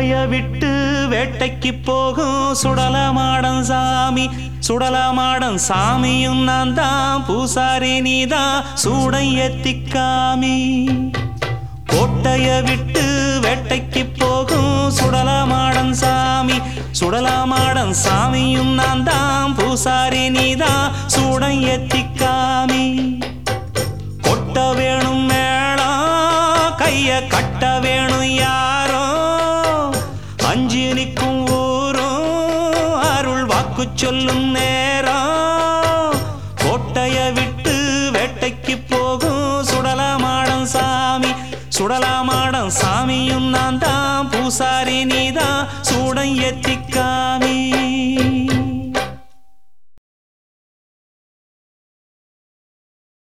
கோட்டைய விட்டு வேட்டைக்கு போகும் சுடலமாடன் சாமி. சுடலமாடன் சாமியும் நான் தான், பூசாரி நீதான் சூடை ஏத்திக்காமி. கோட்டைய விட்டு வேட்டைக்கு போகும் சுடலமாடன் சாமி. சுடலமாடன் சாமியும் நான் தான், பூசாரி நீதான் சூடை ஏத்திக்காமி. கொட்ட வேணும் மேளம், கைய கட்ட வேணும் யாரோ, அஞ்சு நிற்கும் ஊரும் அருள் வாக்கு சொல்லும் நேரம். கோட்டைய விட்டு வேட்டைக்கு போகும் சுடலமாடன் சாமி. சுடலமாடன் சாமியும் நான் தான், பூசாரி நீதான் சூடை ஏத்திக்காமி.